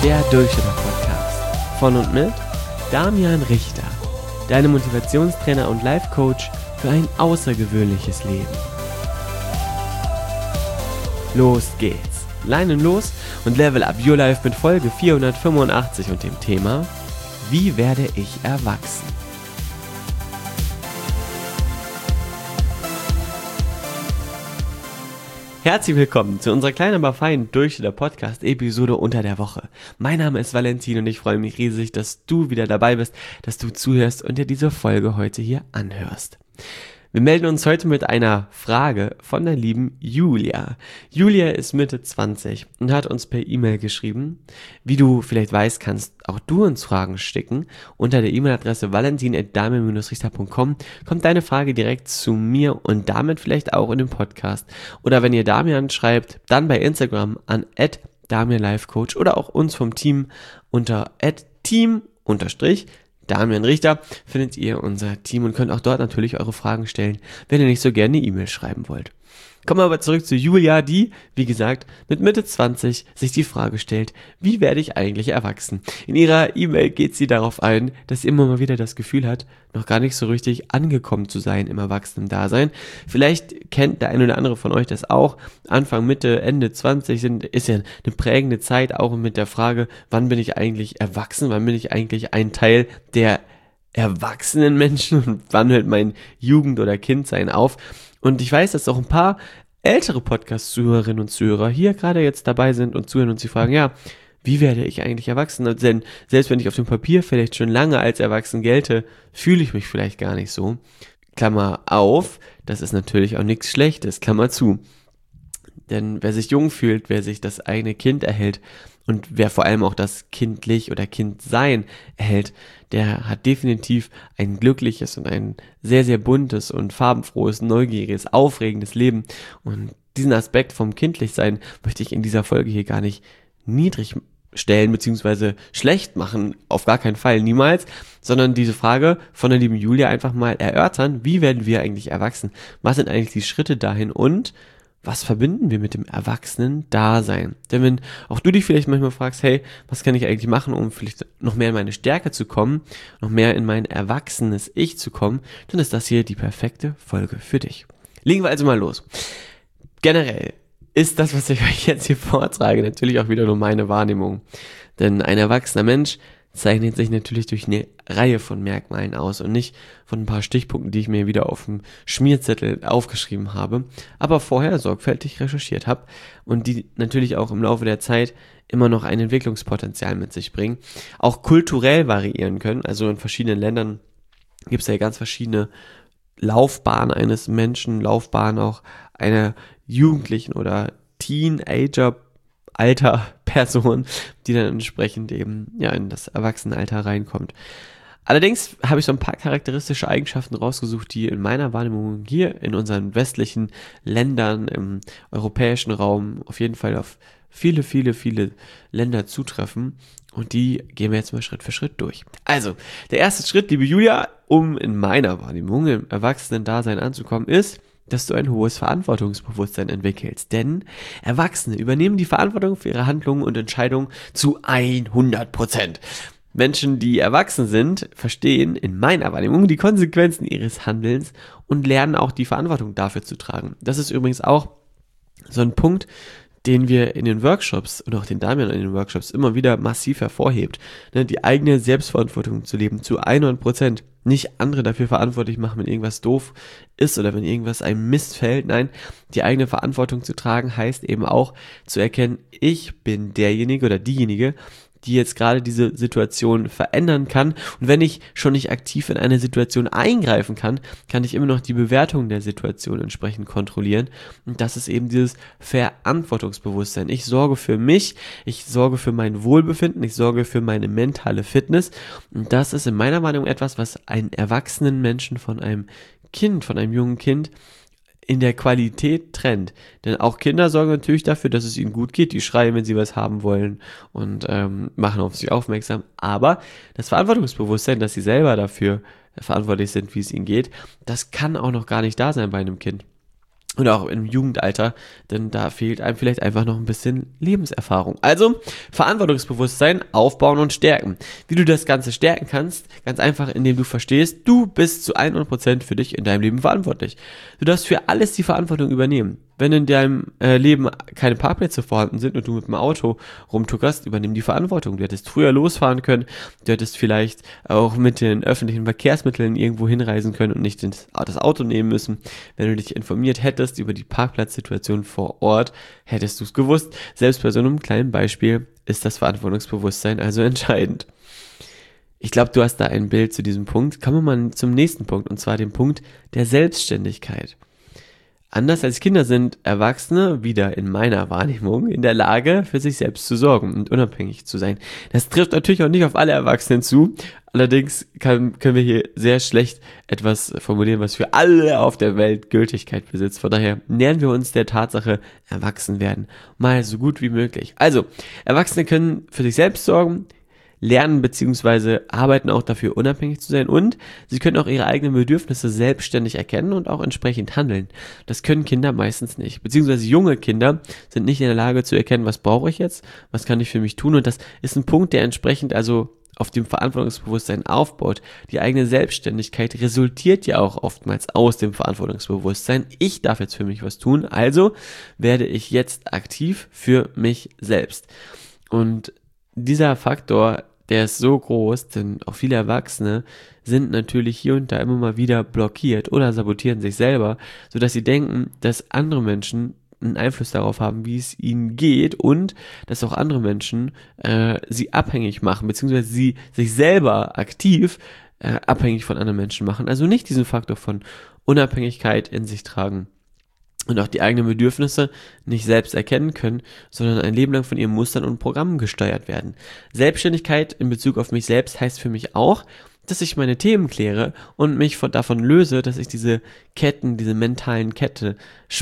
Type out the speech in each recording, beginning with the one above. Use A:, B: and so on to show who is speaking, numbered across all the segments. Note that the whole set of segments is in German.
A: der Durchschnitt-Podcast. Von und mit Damian Richter, deinem Motivationstrainer und Life-Coach für ein außergewöhnliches Leben. Los geht's! Leinen los und level up your life mit Folge 485 und dem Thema: Wie werde ich erwachsen? Herzlich willkommen zu unserer kleinen, aber feinen Durchschnitt-Podcast-Episode unter der Woche. Mein Name ist Valentin und ich freue mich riesig, dass du wieder dabei bist, dass du zuhörst und dir diese Folge heute hier anhörst. Wir melden uns heute mit einer Frage von der lieben Julia. Julia ist Mitte 20 und hat uns per E-Mail geschrieben. Wie du vielleicht weißt, kannst auch du uns Fragen schicken. Unter der E-Mail-Adresse valentin@damian-richter.com kommt deine Frage direkt zu mir und damit vielleicht auch in den Podcast. Oder wenn ihr Damian schreibt, dann bei Instagram an @damianlifecoach oder auch uns vom Team unter @team_ Damian Richter findet ihr unser Team und könnt auch dort natürlich eure Fragen stellen, wenn ihr nicht so gerne eine E-Mail schreiben wollt. Kommen wir aber zurück zu Julia, die, wie gesagt, mit Mitte 20 sich die Frage stellt: Wie werde ich eigentlich erwachsen? In ihrer E-Mail geht sie darauf ein, dass sie immer mal wieder das Gefühl hat, noch gar nicht so richtig angekommen zu sein im Erwachsenen-Dasein. Vielleicht kennt der eine oder andere von euch das auch. Anfang, Mitte, Ende 20 ist ja eine prägende Zeit, auch mit der Frage, wann bin ich eigentlich erwachsen? Wann bin ich eigentlich ein Teil der erwachsenen Menschen und wann hört mein Jugend- oder Kindsein auf? Und ich weiß, dass auch ein paar ältere Podcast-Zuhörerinnen und Zuhörer hier gerade jetzt dabei sind und zuhören und sie fragen, ja, wie werde ich eigentlich erwachsen? Denn selbst wenn ich auf dem Papier vielleicht schon lange als erwachsen gelte, fühle ich mich vielleicht gar nicht so. Klammer auf, das ist natürlich auch nichts Schlechtes, Klammer zu. Denn wer sich jung fühlt, wer sich das eigene Kind erhält und wer vor allem auch das kindlich oder Kindsein erhält, der hat definitiv ein glückliches und ein sehr, sehr buntes und farbenfrohes, neugieriges, aufregendes Leben. Und diesen Aspekt vom Kindlichsein möchte ich in dieser Folge hier gar nicht niedrig stellen bzw. schlecht machen, auf gar keinen Fall, niemals, sondern diese Frage von der lieben Julia einfach mal erörtern: Wie werden wir eigentlich erwachsen? Was sind eigentlich die Schritte dahin und was verbinden wir mit dem Erwachsenen-Dasein? Denn wenn auch du dich vielleicht manchmal fragst, hey, was kann ich eigentlich machen, um vielleicht noch mehr in meine Stärke zu kommen, noch mehr in mein erwachsenes Ich zu kommen, dann ist das hier die perfekte Folge für dich. Legen wir also mal los. Generell ist das, was ich euch jetzt hier vortrage, natürlich auch wieder nur meine Wahrnehmung. Denn ein erwachsener Mensch zeichnet sich natürlich durch eine Reihe von Merkmalen aus und nicht von ein paar Stichpunkten, die ich mir wieder auf dem Schmierzettel aufgeschrieben habe, aber vorher sorgfältig recherchiert habe und die natürlich auch im Laufe der Zeit immer noch ein Entwicklungspotenzial mit sich bringen, auch kulturell variieren können. Also in verschiedenen Ländern gibt es ja ganz verschiedene Laufbahnen eines Menschen, Laufbahnen auch einer Jugendlichen oder Teenager Person, die dann entsprechend eben in das Erwachsenenalter reinkommt. Allerdings habe ich so ein paar charakteristische Eigenschaften rausgesucht, die in meiner Wahrnehmung hier in unseren westlichen Ländern, im europäischen Raum auf jeden Fall auf viele, viele, viele Länder zutreffen, und die gehen wir jetzt mal Schritt für Schritt durch. Also, der erste Schritt, liebe Julia, um in meiner Wahrnehmung im Erwachsenen-Dasein anzukommen, ist, dass du ein hohes Verantwortungsbewusstsein entwickelst. Denn Erwachsene übernehmen die Verantwortung für ihre Handlungen und Entscheidungen zu 100%. Menschen, die erwachsen sind, verstehen in meiner Wahrnehmung die Konsequenzen ihres Handelns und lernen auch die Verantwortung dafür zu tragen. Das ist übrigens auch so ein Punkt, den wir in den Workshops und auch den Damian in den Workshops immer wieder massiv hervorhebt. Die eigene Selbstverantwortung zu leben zu 100%. Nicht andere dafür verantwortlich machen, wenn irgendwas doof ist oder wenn irgendwas einem missfällt. Nein, die eigene Verantwortung zu tragen heißt eben auch zu erkennen, ich bin derjenige oder diejenige, die jetzt gerade diese Situation verändern kann. Und wenn ich schon nicht aktiv in eine Situation eingreifen kann, kann ich immer noch die Bewertung der Situation entsprechend kontrollieren. Und das ist eben dieses Verantwortungsbewusstsein. Ich sorge für mich, ich sorge für mein Wohlbefinden, ich sorge für meine mentale Fitness. Und das ist in meiner Meinung etwas, was einen erwachsenen Menschen von einem Kind, von einem jungen Kind in der Qualität trennt. Denn auch Kinder sorgen natürlich dafür, dass es ihnen gut geht. Die schreien, wenn sie was haben wollen und machen auf sich aufmerksam. Aber das Verantwortungsbewusstsein, dass sie selber dafür verantwortlich sind, wie es ihnen geht, das kann auch noch gar nicht da sein bei einem Kind. Und auch im Jugendalter, denn da fehlt einem vielleicht einfach noch ein bisschen Lebenserfahrung. Also Verantwortungsbewusstsein aufbauen und stärken. Wie du das Ganze stärken kannst, ganz einfach, indem du verstehst, du bist zu 100% für dich in deinem Leben verantwortlich. Du darfst für alles die Verantwortung übernehmen. Wenn in deinem Leben keine Parkplätze vorhanden sind und du mit dem Auto rumtuckerst, übernimm die Verantwortung. Du hättest früher losfahren können, du hättest vielleicht auch mit den öffentlichen Verkehrsmitteln irgendwo hinreisen können und nicht das Auto nehmen müssen. Wenn du dich informiert hättest über die Parkplatzsituation vor Ort, hättest du es gewusst. Selbst bei so einem kleinen Beispiel ist das Verantwortungsbewusstsein also entscheidend. Ich glaube, du hast da ein Bild zu diesem Punkt. Kommen wir mal zum nächsten Punkt, und zwar dem Punkt der Selbstständigkeit. Anders als Kinder sind Erwachsene, wieder in meiner Wahrnehmung, in der Lage, für sich selbst zu sorgen und unabhängig zu sein. Das trifft natürlich auch nicht auf alle Erwachsenen zu. Allerdings können wir hier sehr schlecht etwas formulieren, was für alle auf der Welt Gültigkeit besitzt. Von daher nähern wir uns der Tatsache, erwachsen werden, mal so gut wie möglich. Also, Erwachsene können für sich selbst sorgen, lernen bzw. arbeiten auch dafür, unabhängig zu sein, und sie können auch ihre eigenen Bedürfnisse selbstständig erkennen und auch entsprechend handeln. Das können Kinder meistens nicht, beziehungsweise junge Kinder sind nicht in der Lage zu erkennen, was brauche ich jetzt, was kann ich für mich tun, und das ist ein Punkt, der entsprechend also auf dem Verantwortungsbewusstsein aufbaut. Die eigene Selbstständigkeit resultiert ja auch oftmals aus dem Verantwortungsbewusstsein. Ich darf jetzt für mich was tun, also werde ich jetzt aktiv für mich selbst. Und dieser Faktor, der ist so groß, denn auch viele Erwachsene sind natürlich hier und da immer mal wieder blockiert oder sabotieren sich selber, sodass sie denken, dass andere Menschen einen Einfluss darauf haben, wie es ihnen geht, und dass auch andere Menschen sie abhängig machen, beziehungsweise sie sich selber aktiv abhängig von anderen Menschen machen, also nicht diesen Faktor von Unabhängigkeit in sich tragen und auch die eigenen Bedürfnisse nicht selbst erkennen können, sondern ein Leben lang von ihren Mustern und Programmen gesteuert werden. Selbstständigkeit in Bezug auf mich selbst heißt für mich auch, dass ich meine Themen kläre und mich davon löse, dass ich diese mentalen Ketten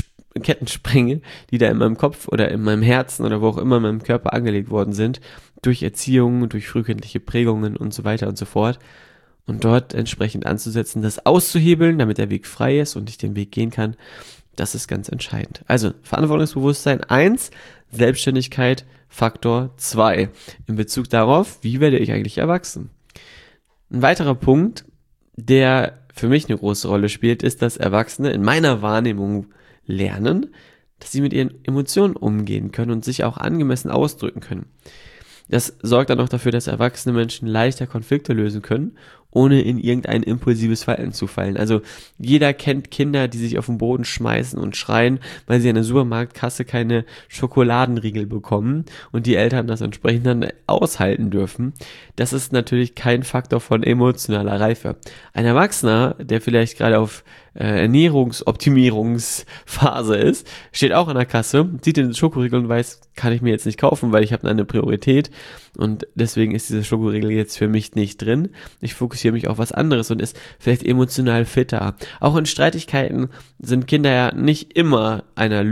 A: sprenge, die da in meinem Kopf oder in meinem Herzen oder wo auch immer in meinem Körper angelegt worden sind, durch Erziehung, durch frühkindliche Prägungen und so weiter und so fort. Und dort entsprechend anzusetzen, das auszuhebeln, damit der Weg frei ist und ich den Weg gehen kann. Das ist ganz entscheidend. Also Verantwortungsbewusstsein 1, Selbstständigkeit Faktor 2. In Bezug darauf, wie werde ich eigentlich erwachsen? Ein weiterer Punkt, der für mich eine große Rolle spielt, ist, dass Erwachsene in meiner Wahrnehmung lernen, dass sie mit ihren Emotionen umgehen können und sich auch angemessen ausdrücken können. Das sorgt dann auch dafür, dass erwachsene Menschen leichter Konflikte lösen können, ohne in irgendein impulsives Verhalten zu fallen. Also jeder kennt Kinder, die sich auf den Boden schmeißen und schreien, weil sie an der Supermarktkasse keine Schokoladenriegel bekommen und die Eltern das entsprechend dann aushalten dürfen. Das ist natürlich kein Faktor von emotionaler Reife. Ein Erwachsener, der vielleicht gerade auf Ernährungsoptimierungsphase ist, steht auch an der Kasse, sieht den Schokoriegel und weiß, kann ich mir jetzt nicht kaufen, weil ich habe eine Priorität und deswegen ist diese Schokoriegel jetzt für mich nicht drin. Ich fokussiere mich auf was anderes und ist vielleicht emotional fitter. Auch in Streitigkeiten sind Kinder ja nicht immer einer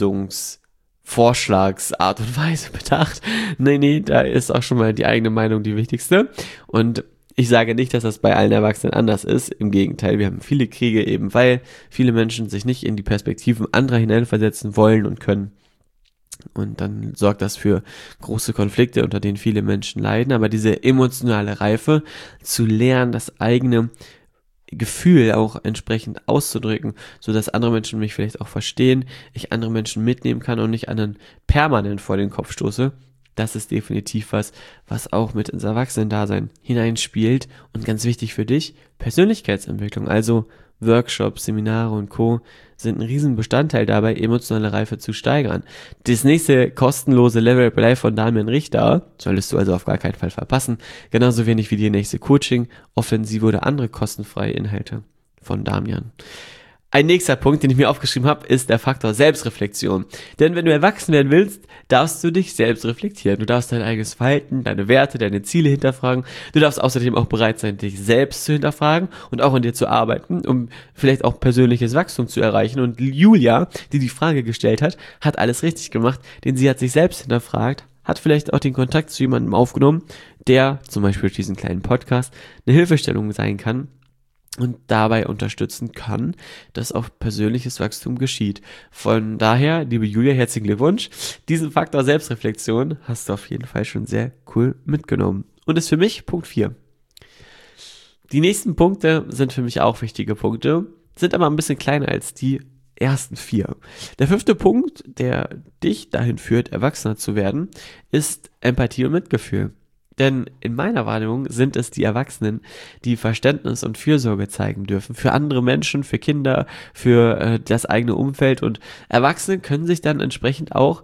A: Lösungsvorschlagsart und Weise bedacht. Nee, da ist auch schon mal die eigene Meinung die wichtigste. Und ich sage nicht, dass das bei allen Erwachsenen anders ist. Im Gegenteil, wir haben viele Kriege eben, weil viele Menschen sich nicht in die Perspektiven anderer hineinversetzen wollen und können. Und dann sorgt das für große Konflikte, unter denen viele Menschen leiden. Aber diese emotionale Reife, zu lernen, das eigene Gefühl auch entsprechend auszudrücken, sodass andere Menschen mich vielleicht auch verstehen, ich andere Menschen mitnehmen kann und nicht anderen permanent vor den Kopf stoße, das ist definitiv was auch mit ins Erwachsenendasein hineinspielt. Und ganz wichtig für dich, Persönlichkeitsentwicklung, also Workshops, Seminare und Co. sind ein riesen Bestandteil dabei, emotionale Reife zu steigern. Das nächste kostenlose Level Up Life von Damian Richter solltest du also auf gar keinen Fall verpassen. Genauso wenig wie die nächste Coaching, Offensive oder andere kostenfreie Inhalte von Damian. Ein nächster Punkt, den ich mir aufgeschrieben habe, ist der Faktor Selbstreflexion. Denn wenn du erwachsen werden willst, darfst du dich selbst reflektieren. Du darfst dein eigenes Verhalten, deine Werte, deine Ziele hinterfragen. Du darfst außerdem auch bereit sein, dich selbst zu hinterfragen und auch an dir zu arbeiten, um vielleicht auch persönliches Wachstum zu erreichen. Und Julia, die die Frage gestellt hat, hat alles richtig gemacht, denn sie hat sich selbst hinterfragt, hat vielleicht auch den Kontakt zu jemandem aufgenommen, der zum Beispiel durch diesen kleinen Podcast eine Hilfestellung sein kann, und dabei unterstützen kann, dass auch persönliches Wachstum geschieht. Von daher, liebe Julia, herzlichen Glückwunsch. Diesen Faktor Selbstreflexion hast du auf jeden Fall schon sehr cool mitgenommen. Und ist für mich Punkt 4. Die nächsten Punkte sind für mich auch wichtige Punkte, sind aber ein bisschen kleiner als die ersten 4. Der 5. Punkt, der dich dahin führt, erwachsener zu werden, ist Empathie und Mitgefühl. Denn in meiner Wahrnehmung sind es die Erwachsenen, die Verständnis und Fürsorge zeigen dürfen für andere Menschen, für Kinder, für das eigene Umfeld, und Erwachsene können sich dann entsprechend auch,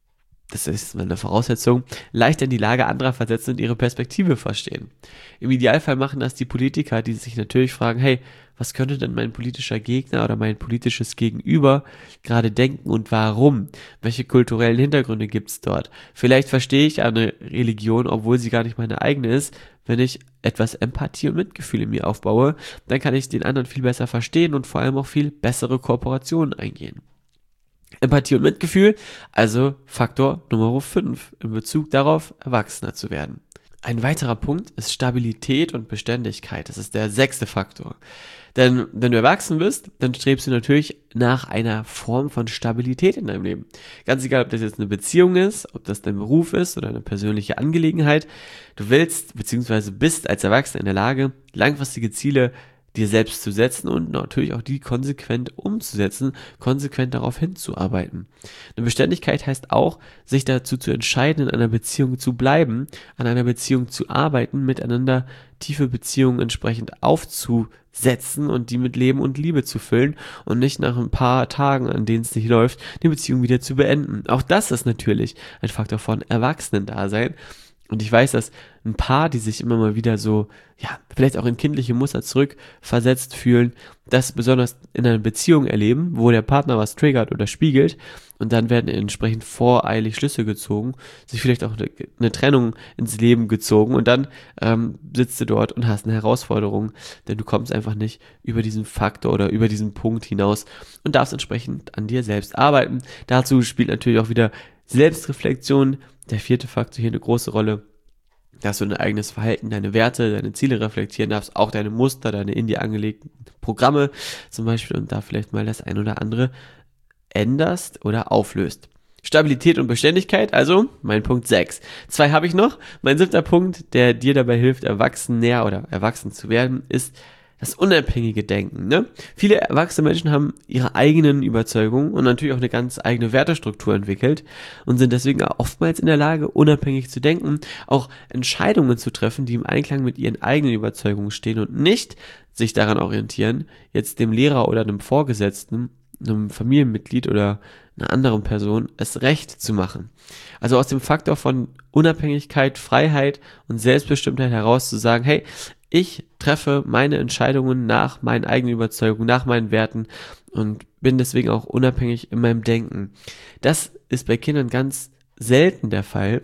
A: das ist eine Voraussetzung, leichter in die Lage anderer versetzen und ihre Perspektive verstehen. Im Idealfall machen das die Politiker, die sich natürlich fragen, hey, was könnte denn mein politischer Gegner oder mein politisches Gegenüber gerade denken und warum? Welche kulturellen Hintergründe gibt es dort? Vielleicht verstehe ich eine Religion, obwohl sie gar nicht meine eigene ist. Wenn ich etwas Empathie und Mitgefühl in mir aufbaue, dann kann ich den anderen viel besser verstehen und vor allem auch viel bessere Kooperationen eingehen. Empathie und Mitgefühl, also Faktor Nummer 5 in Bezug darauf, erwachsener zu werden. Ein weiterer Punkt ist Stabilität und Beständigkeit. Das ist der 6. Faktor. Denn wenn du erwachsen bist, dann strebst du natürlich nach einer Form von Stabilität in deinem Leben. Ganz egal, ob das jetzt eine Beziehung ist, ob das dein Beruf ist oder eine persönliche Angelegenheit. Du willst bzw. bist als Erwachsener in der Lage, langfristige Ziele dir selbst zu setzen und natürlich auch die konsequent umzusetzen, konsequent darauf hinzuarbeiten. Eine Beständigkeit heißt auch, sich dazu zu entscheiden, in einer Beziehung zu bleiben, an einer Beziehung zu arbeiten, miteinander tiefe Beziehungen entsprechend aufzusetzen und die mit Leben und Liebe zu füllen und nicht nach ein paar Tagen, an denen es nicht läuft, die Beziehung wieder zu beenden. Auch das ist natürlich ein Faktor von Erwachsenen-Dasein. Und ich weiß, dass ein Paar, die sich immer mal wieder so, ja, vielleicht auch in kindliche Muster zurückversetzt fühlen, das besonders in einer Beziehung erleben, wo der Partner was triggert oder spiegelt, und dann werden entsprechend voreilig Schlüsse gezogen, sich vielleicht auch eine Trennung ins Leben gezogen, und dann sitzt du dort und hast eine Herausforderung, denn du kommst einfach nicht über diesen Faktor oder über diesen Punkt hinaus und darfst entsprechend an dir selbst arbeiten. Dazu spielt natürlich auch wieder Selbstreflexion, der 4. Faktor, hier eine große Rolle, dass du dein eigenes Verhalten, deine Werte, deine Ziele reflektieren darfst, auch deine Muster, deine in dir angelegten Programme zum Beispiel, und da vielleicht mal das ein oder andere änderst oder auflöst. Stabilität und Beständigkeit, also mein Punkt 6. 2 habe ich noch. Mein 7. Punkt, der dir dabei hilft, erwachsener oder erwachsen zu werden, ist das unabhängige Denken. Ne? Viele erwachsene Menschen haben ihre eigenen Überzeugungen und natürlich auch eine ganz eigene Wertestruktur entwickelt und sind deswegen auch oftmals in der Lage, unabhängig zu denken, auch Entscheidungen zu treffen, die im Einklang mit ihren eigenen Überzeugungen stehen und nicht sich daran orientieren, jetzt dem Lehrer oder einem Vorgesetzten, einem Familienmitglied oder einer anderen Person es recht zu machen. Also aus dem Faktor von Unabhängigkeit, Freiheit und Selbstbestimmtheit heraus zu sagen, hey, ich treffe meine Entscheidungen nach meinen eigenen Überzeugungen, nach meinen Werten und bin deswegen auch unabhängig in meinem Denken. Das ist bei Kindern ganz selten der Fall,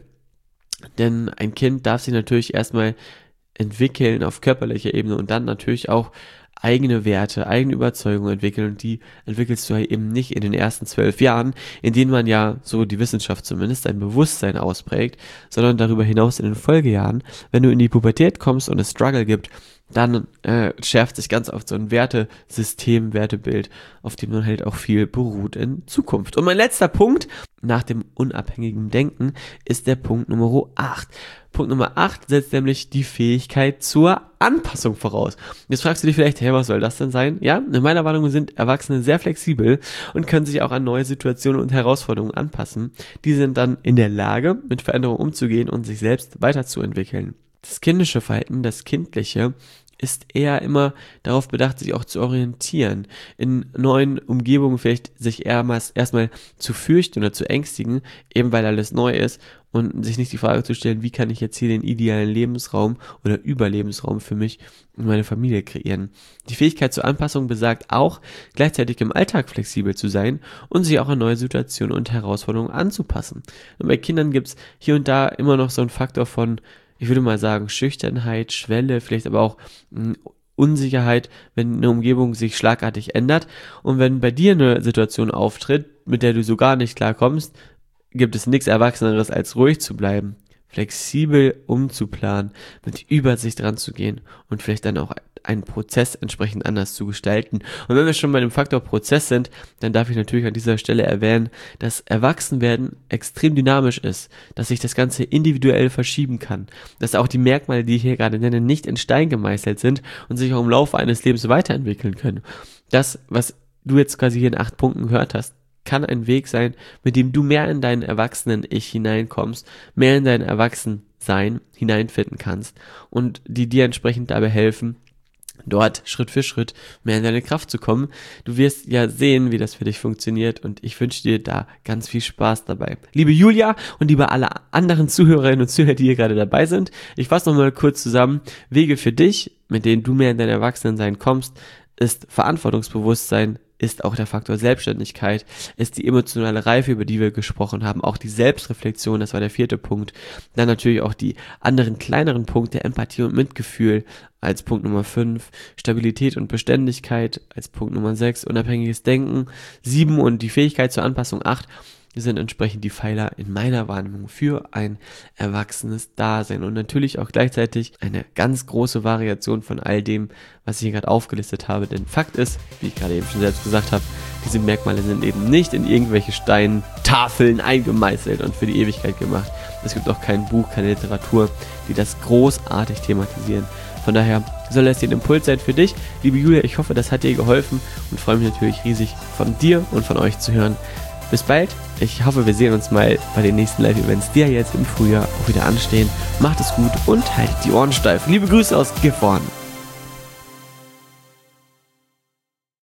A: denn ein Kind darf sich natürlich erstmal entwickeln auf körperlicher Ebene und dann natürlich auch eigene Werte, eigene Überzeugungen entwickeln, und die entwickelst du ja eben nicht in den ersten 12 Jahren, in denen man ja, so die Wissenschaft zumindest, ein Bewusstsein ausprägt, sondern darüber hinaus in den Folgejahren. Wenn du in die Pubertät kommst und es Struggle gibt, dann schärft sich ganz oft so ein Wertesystem, Wertebild, auf dem man halt auch viel beruht in Zukunft. Und mein letzter Punkt nach dem unabhängigen Denken ist der Punkt Nummer 8. Punkt Nummer 8 setzt nämlich die Fähigkeit zur Anpassung voraus. Jetzt fragst du dich vielleicht, hey, was soll das denn sein? Ja, in meiner Wahrnehmung sind Erwachsene sehr flexibel und können sich auch an neue Situationen und Herausforderungen anpassen. Die sind dann in der Lage, mit Veränderungen umzugehen und sich selbst weiterzuentwickeln. Das kindische Verhalten, das Kindliche, ist eher immer darauf bedacht, sich auch zu orientieren, in neuen Umgebungen vielleicht sich erstmal zu fürchten oder zu ängstigen, eben weil alles neu ist, und sich nicht die Frage zu stellen, wie kann ich jetzt hier den idealen Lebensraum oder Überlebensraum für mich und meine Familie kreieren. Die Fähigkeit zur Anpassung besagt auch, gleichzeitig im Alltag flexibel zu sein und sich auch an neue Situationen und Herausforderungen anzupassen. Und bei Kindern gibt es hier und da immer noch so einen Faktor von, ich würde mal sagen, Schüchternheit, Schwelle, vielleicht aber auch Unsicherheit, wenn eine Umgebung sich schlagartig ändert. Und wenn bei dir eine Situation auftritt, mit der du so gar nicht klarkommst, gibt es nichts Erwachseneres, als ruhig zu bleiben. flexibel umzuplanen, mit Übersicht ranzugehen und vielleicht dann auch einen Prozess entsprechend anders zu gestalten. Und wenn wir schon bei dem Faktor Prozess sind, dann darf ich natürlich an dieser Stelle erwähnen, dass Erwachsenwerden extrem dynamisch ist, dass sich das Ganze individuell verschieben kann, dass auch die Merkmale, die ich hier gerade nenne, nicht in Stein gemeißelt sind und sich auch im Laufe eines Lebens weiterentwickeln können. Das, was du jetzt quasi hier in 8 Punkten gehört hast, kann ein Weg sein, mit dem du mehr in deinen Erwachsenen-Ich hineinkommst, mehr in dein Erwachsensein hineinfinden kannst und die dir entsprechend dabei helfen, dort Schritt für Schritt mehr in deine Kraft zu kommen. Du wirst ja sehen, wie das für dich funktioniert und ich wünsche dir da ganz viel Spaß dabei. Liebe Julia und liebe alle anderen Zuhörerinnen und Zuhörer, die hier gerade dabei sind, ich fasse nochmal kurz zusammen. Wege für dich, mit denen du mehr in dein Erwachsenensein kommst, ist Verantwortungsbewusstsein, ist auch der Faktor Selbstständigkeit, ist die emotionale Reife, über die wir gesprochen haben, auch die Selbstreflexion, das war der 4. Punkt. Dann natürlich auch die anderen kleineren Punkte, Empathie und Mitgefühl als Punkt Nummer 5, Stabilität und Beständigkeit als Punkt Nummer 6, unabhängiges Denken, 7 und die Fähigkeit zur Anpassung 8. Sind entsprechend die Pfeiler in meiner Wahrnehmung für ein erwachsenes Dasein und natürlich auch gleichzeitig eine ganz große Variation von all dem, was ich hier gerade aufgelistet habe, denn Fakt ist, wie ich gerade eben schon selbst gesagt habe, diese Merkmale sind eben nicht in irgendwelche Steintafeln eingemeißelt und für die Ewigkeit gemacht. Es gibt auch kein Buch, keine Literatur, die das großartig thematisieren. Von daher soll das hier ein Impuls sein für dich. Liebe Julia, ich hoffe, das hat dir geholfen und freue mich natürlich riesig von dir und von euch zu hören. Bis bald. Ich hoffe, wir sehen uns mal bei den nächsten Live-Events, die ja jetzt im Frühjahr auch wieder anstehen. Macht es gut und haltet die Ohren steif. Liebe Grüße aus Gifhorn.